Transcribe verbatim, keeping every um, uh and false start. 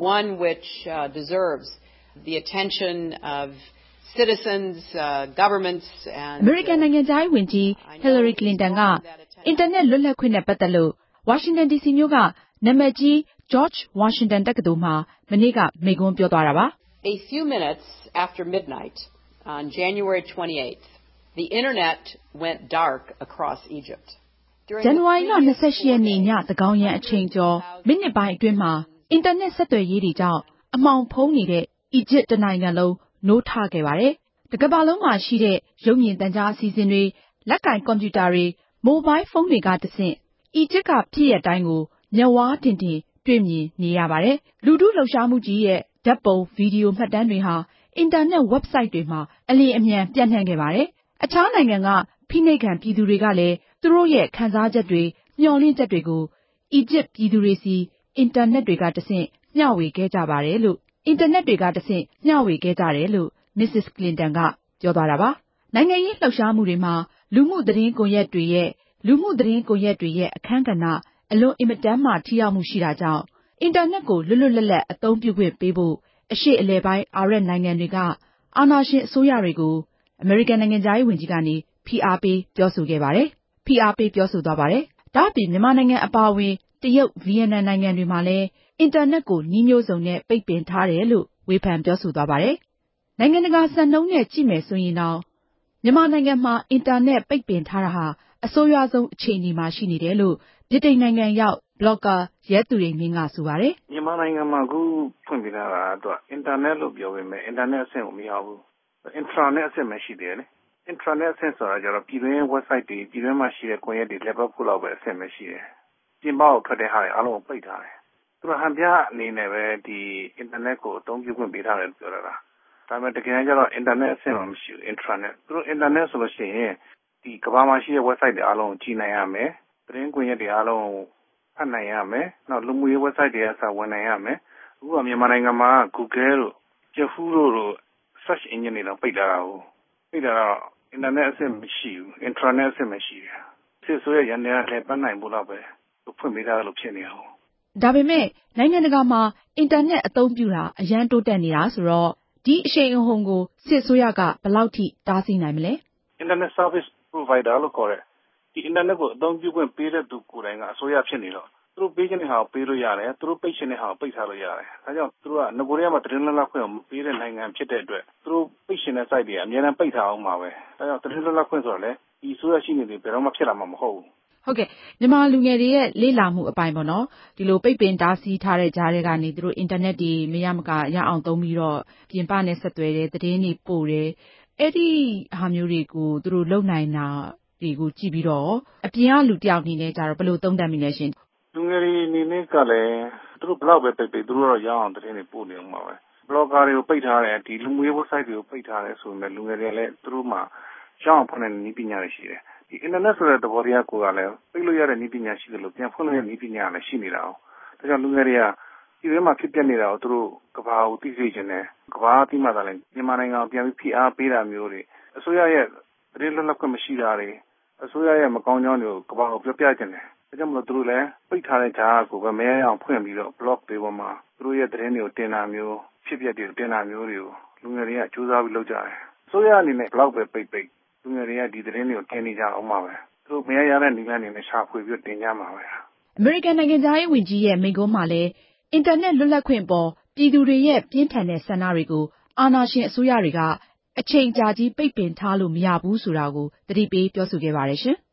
one which uh, deserves the attention of citizens, uh, governments, and American နိုင်ငံခြားရေးဝန်ကြီး Hillary Clinton ကအင်တာနက်လွတ်လပ်ခွင့်နဲ့ပတ်သက်လို့ Washington ဒီ စီ မြို့ကနာမည်ကြီး George Washington တက္ကသိုလ်မှာမနေ့ကမိန့်ခွန်းပြောသွားတာပါ A few minutes after midnight on January twenty-eighth, the internet went dark across Egypt. ဇန်နဝါရီလ ၂၈ ရက်နေ့ညသန်းခေါင်ယံအချိန်ကျော်မိနစ်ပိုင်းအတွင်းမှာအင်တာနက်ဆက်သွယ်ရေးတွေကြောင့်အမှောင်ဖုံးနေတဲ့အီဂျစ်တနိုင်ငံလုံးနိုးထခဲ့ပါတယ်။တကမ္ဘာလုံးမှာရှိတဲ့ရုပ်မြင်သံကြားအစီအစဉ်တွေလက်ကိုင်ကွန်ပျူတာတွေမိုဘိုင်းဖုန်းတွေကတဆင့်အီဂျစ်ကဖြစ်ရပ်တိုင်းကိုမျက်ဝါးထင်ထင်တွေ့မြင်နေရပါတယ်။လူထုလှုပ်ရှားမှုကြီးရဲ့ဓာတ်ပုံဗီဒီယိုမှတ်တမ်းတွေဟာအင်တာနက် website တွေမှာအလျင်အမြန်ပြန့်နှံ့ခဲ့ပါတယ်။အခြားနိုင်ငံကဖိနှိပ်ခံပြည်သူတွေကလည်းသူတို့ရဲ့ခံစားချက်တွေမျှော်လင့်ချက်တွေကိုအီဂျစ်ပြည်သူတွေစီအင်တာနက်တွေကတဆင့်မျှဝေခဲ့ကြပါတယ်လို့အင်တာနက်တွေကတဆင့်မျှဝေခဲ့ကြတယ်လို့ Missus Clinton ကပြောသွားတာပါ။နိုင်ငံရေးလှုပ်ရှားမှုတွေမှာလူမှုသတင်းကွန်ရက်တွေရဲ့လူမှုသတင်းကွန်ရက်တွေရဲ့အခန်းကဏ္ဍအလွန်အင်မတန်မှထိရောက်မှုရှိတာကြောင့်အင်တာနက်ကိုလွတ်လွတ်လပ်လပ်အသုံးပြုခွင့်ပေးဖို့အရှေ့အလယ်ပိုင်းအာရပ်နိုင်ငံတွေကအာဏာရှင်အစိုးရတွေကိုအမေရိကန်နိုင်ငံခြားရေးဝန်ကြီးကနေဖိအားပေးပြောဆိုခဲ့ပါတယ်။ဖိအားပေးပြောဆိုသွားပါတယ်။ဒါ့အပြင်မြန်မာနိုင်ငံအပါအဝင်တရုတ်ဗီယက်နမ်နိုင်ငံတွေမှာလည်းအင်တာနက်ကိုနည်းမျိုးစုံနဲ့ပိတ်ပင်ထားတယ်လို့ဝေဖန်ပြောဆိုသွားပါတယ်။နိုင်ငံတကာစံနှုန်းနဲ့ကြည့်မယ်ဆိုရင်တော့မြန်မာနိုင်ငံမှာအင်တာနက်ပိတ်ပင်ထားတာဟာအဆိုးရွားဆုံးအခြေအနေမှာရှိနေတယ်လို့ဗြိတိန်နိုင်ငံရောက်ဘလော့ဂါရဲသူရိန်မင်းကဆိုပါတယ်။မြန်မာနိုင်ငံမှာအခုဖွင့်ပြထားတာတော့အင်တာနက်လို့ပြောပေမဲ့အင်တာနက်အဆင့်ကိုမရောက်ဘူး။ intranet အဆင့်ပဲရှိတယ်လေ။ intranet အဆင့်ဆိုတာကျတော့ပြည်တွင်း website တွေပြည်တွင်းမှာရှိတဲ့ကွန်ရက်တွေလက်ပတ်ဖို့လောက်ပဲအဆင့်ပဲရှိတယ်။ပြင်ပကိုထွက်တဲ့ဟာတွေအားလုံးကိုပိတ်ထားတယ်။သူတို့ဟန်ပြအနေနဲ့ပဲဒီအင်တာနက်ကိုအသုံးပြုခွင့်ပေးထားတယ်ပြောတာလား။ဒါပေမဲ့တကယ်ကျတော့အင်တာနက်အဆင့်မှမရှိဘူး intranet သူတို့အင်တာနက်ဆိုလို့ရှိရင်ဒီကမ္ဘာမှာရှိတဲ့ website တွေအားလုံးကိုကြည့်နိုင်ရမယ်။သတင်းကွန်ရက်တွေအားလုံးကိုဖတ်နိုင်ရမယ်။နောက်လူမှုရေး website တွေကစဝင်နိုင်ရမယ်။အခုကမြန်မာနိုင်ငံမှာ Google တို့ Yahoo တို့ search engine တွေတော့ပိတ်ထားတာကိုပိတ်ထားတော့အင်တာနက်အဆင့်မရှိဘူး intranet အဆင့်မရှိတယ်။စစ်ဆိုရရန်တွေကလည်းပတ်နိုင်ဖို့တော့ပဲဖွင့်ပေးထားလို့ဖြစ်နေအောင်ဒါပေမဲ့နိုင်ငံတကာမှာအင်တာနက်အသုံးပြုတာအရန်တိုးတက်နေတာဆိုတော့ဒီအရှိန်အဟုန်ကိုစစ်ဆိုရကဘယ်လောက်ထိတားဆီးနိုင်မလဲ Internet Service Provider လို့ခေါ်တဲ့ဒီအင်တာနက်ကိုအသုံးပြုခွင့်ပေးတဲ့သူကိုယ်တိုင်ကအစိုးရဖြစ်နေတော့သူတို့ပေးချင်တဲ့ဟာကိုပေးလို့ရတယ်သူတို့ပိတ်ချင်တဲ့ဟာကိုပိတ်ထားလို့ရတယ်ဒါကြောင့်သူတို့ကငကိုရီးယားမှာသတင်းလွတ်လပ်ခွင့်ကိုမပေးတဲ့နိုင်ငံဖြစ်တဲ့အတွက်သူတို့ပိတ်ချင်တဲ့ site တွေအများအားပိတ်ထားအောင်ပါပဲဒါကြောင့်သတင်းလွတ်လပ်ခွင့်ဆိုတော့လေဒီအစိုးရရှိနေတယ်ဘယ်တော့မှဖြစ်လာမှာမဟုတ်ဘူးဟုတ်ကဲ့မြန်မာလူငယ်တွေရဲ့လေ့လာမှုအပိုင်းပေါ့နော်ဒီလိုပိတ်ပင်တားဆီးထားတဲ့ကြားတွေကနေသူတို့အင်တာနက်တွေမရမကရအောင်သုံးပြီးတော့ပြင်ပနဲ့ဆက်သွယ်တယ်သတင်းတွေပို့တယ်အဲ့ဒီဟာမျိုးတွေကိုသူတို့လုံနိုင်တာတွေကိုကြည့်ပြီးတော့အပြင်ကလူတယောက်အနေနဲ့ကြတော့ဘယ်လိုသုံးသပ်မိလဲရှင်လူငယ်တွေအနေနဲ့ကလည်းသူတို့ဘလောက်ပဲပိတ်ပိတ်သူတို့တော့ရအောင်သတင်းတွေပို့နေအောင်ပါပဲဘလော့ဂါတွေကိုပိတ်ထားတယ်ဒီလူမျိုး website တွေကိုပိတ်ထားတယ်ဆိုပေမဲ့လူငယ်တွေလည်းသူတို့မှာရအောင်ဖွင့်တဲ့နည်းပညာတွေရှိတယ်ဒီအင်တာနက်ဆိုတဲ့သဘောတရားကိုကလည်းပိတ်လို့ရတဲ့နည်းပညာရှိတယ်လို့ပြန်ဖွင့်လို့ရတဲ့နည်းပညာလည်းရှိနေတာ哦ဒါကြောင့်လူငယ်တွေကဒီထဲမှာဖြစ်ပျက်နေတာကိုသူတို့ကဘာကိုသိစေချင်တယ်ကဘာအတိမသာလဲမြန်မာနိုင်ငံကိုပြန်ပြီးဖိအားပေးတာမျိုးတွေအစိုးရရဲ့သတင်းလွတ်လပ်ခွင့်မရှိတာတွေအစိုးရရဲ့မကောင်းကြောင်းတွေကိုကဘာကိုပြောပြချင်တယ်ဒါကြောင့်မလို့သူတို့လည်းပိတ်ထားတဲ့ဂျားကိုပဲမရအောင်ဖွင့်ပြီးတော့ blog တွေပေါ်မှာသူတို့ရဲ့သတင်းတွေကိုတင်တာမျိုးဖြစ်ပျက်တွေတင်တာမျိုးတွေကိုလူငယ်တွေကစူးစမ်းပြီးလုပ်ကြတယ်အစိုးရအနေနဲ့ blog ပဲပိတ်ပိတ်လူငယ်တွေကဒီသတင်းတွေကိုတင်နေကြအောင်ပါပဲသူတို့မရရတဲ့နည်းလမ်းတွေနဲ့ရှာဖွေပြီးတင်ကြမှာပဲအမေရိကန်နိုင်ငံသားရေးဝန်ကြီးရဲ့မိန့်ခွန်းမှာလည်းအင်တာနက်လွတ်လပ်ခွင့်ပေါ်ပြည်သူတွေရဲ့ပြင်းထန်တဲ့ဆန္ဒတွေကိုအာဏာရှင်အစိုးရတွေကအချိန်ကြာကြီးပိတ်ပင်ထားလို့မရဘူးဆိုတာကိုသတိပေးပြောဆိုခဲ့ပါတယ်ရှင်